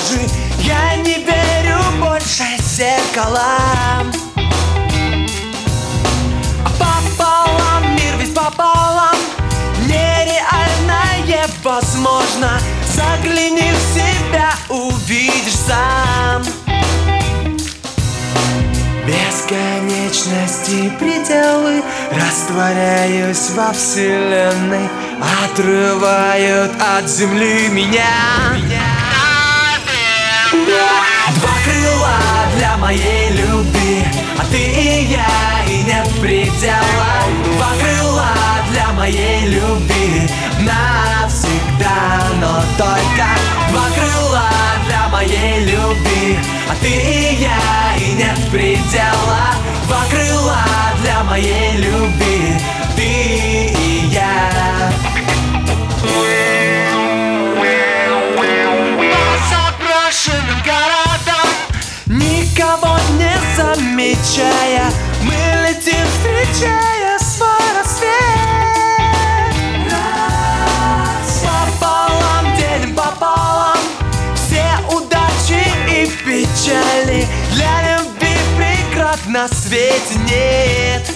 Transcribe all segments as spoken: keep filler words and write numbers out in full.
скажи, я не верю больше зеркалам. Пополам, мир весь пополам, нереальное возможно. Загляни в себя, увидишь сам. Бесконечности пределы, растворяюсь во вселенной, отрывают от земли меня. Два крыла для моей любви, а ты и я, и нет предела. Два крыла для моей любви навсегда, но только два крыла для моей любви, а ты и я, и нет предела. Два крыла для моей любви, ты и я. Заброшенным городом, никого не замечая, мы летим, встречая свой рассвет. Пополам делим пополам все удачи и печали. Для любви преград на свете нет.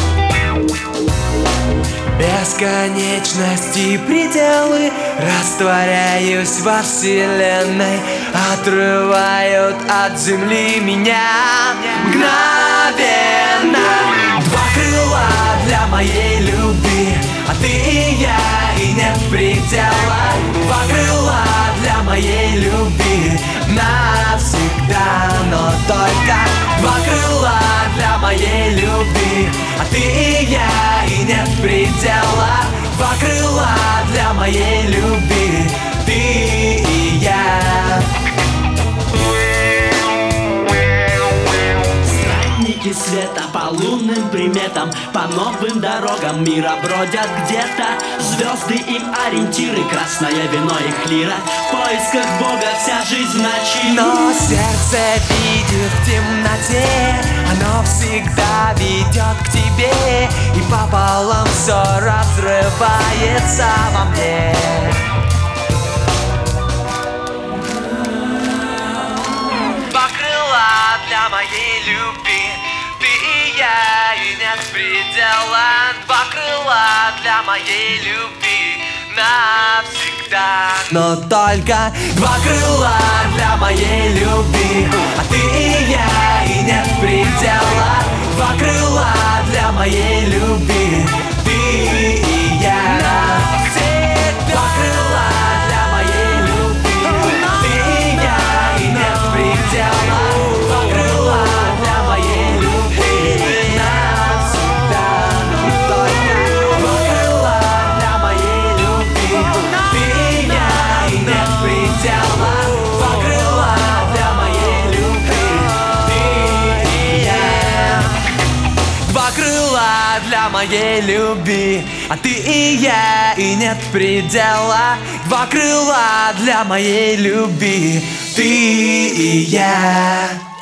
Бесконечности пределы, растворяюсь во вселенной, отрывают от земли меня мгновенно. Два крыла для моей любви, а ты и я, и нет предела. Два крыла для моей любви навсегда, но только два крыла для моей любви, а ты и я, и нет предела. Два крыла для моей любви, ты и я. Странники света по лунным приметам, по новым дорогам мира бродят где-то. Звезды им ориентиры, красное вино их лира. В поисках Бога вся жизнь в ночи. Но сердце видит в темноте, оно всегда ведет к тебе, и пополам все разрывается во мне. Два крыла для моей любви, ты и я, и нет предела. Два крыла для моей любви навсегда, но только два крыла для моей любви, а ты и я, и нет предела. Два крыла для моей любви, ты и я навсегда. Два крыла для моей любви, ты и я, и нет предела. Два крыла для моей любви навсегда, но только два крыла для моей любви, ты и я, и нет предела. Два крыла для моей любви, ты и я. Два крыла для моей любви, а ты и я, и нет предела. Два крыла для моей любви, ты и я.